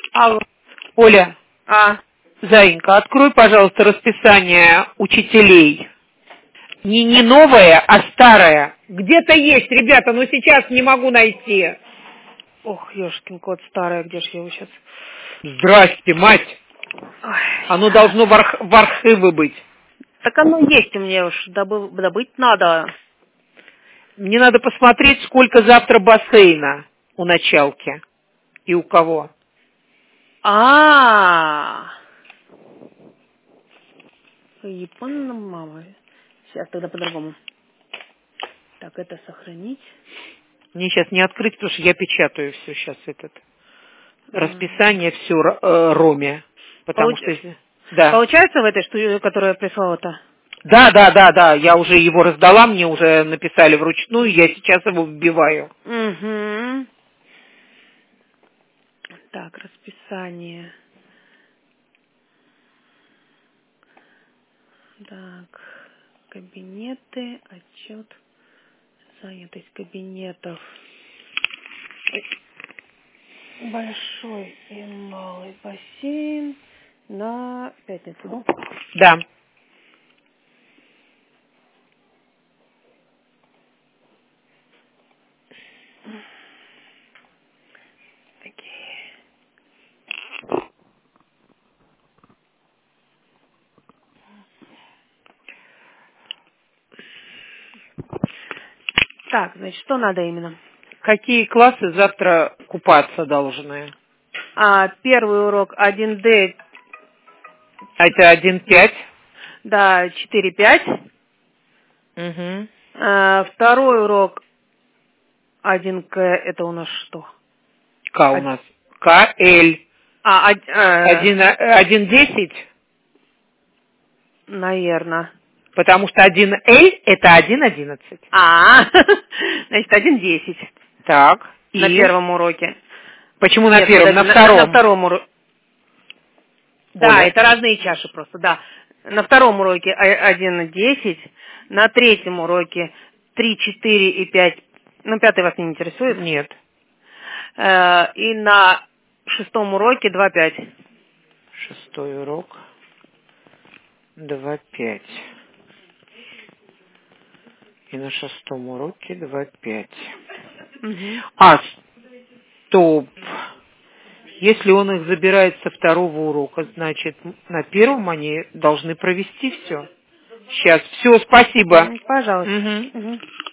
Алло. Оля, Заинька, открой, пожалуйста, расписание учителей. Не новое, а старое. Где-то есть, ребята, но сейчас не могу найти. Ох, ёшкин кот, старая, где ж я его сейчас? Здрасте, мать. Ой. Оно должно в архиве быть. Так оно есть у меня уж, добыть надо. Мне надо посмотреть, сколько завтра бассейна у началки и у кого. Японная мама. Сейчас тогда по-другому. Так, это сохранить. Мне сейчас не открыть, потому что я печатаю все сейчас расписание, все Роме. Потому что... Да. Получается в этой штуке, которую я прислала-то? Да, я уже его раздала, мне уже написали вручную, я сейчас его вбиваю. Угу. Так, расписание. Так, кабинеты, отчет, занятость кабинетов. Большой и малый бассейн на пятницу, да? Да. Так, значит, что надо именно? Какие классы завтра купаться должны? Первый урок 1D. Это 1-5? Да, 4-5. Угу. Второй урок 1К, это у нас что? К у нас. КЛ. 1-10? Наверное. Потому что 1Л это 1-11. Значит, 1-10. Так. На первом уроке. Почему на первом? На втором? На втором уроке. Да, это разные чаши просто, да. На втором уроке 1-10, на третьем уроке 3, 4 и 5. Ну, пятый вас не интересует? Нет. И на шестом уроке 2-5. Шестой урок 2-5. И на шестом уроке 2-5. Угу. Стоп. Если он их забирает со второго урока, значит, на первом они должны провести все. Сейчас. Все, спасибо. Пожалуйста. Угу. Угу.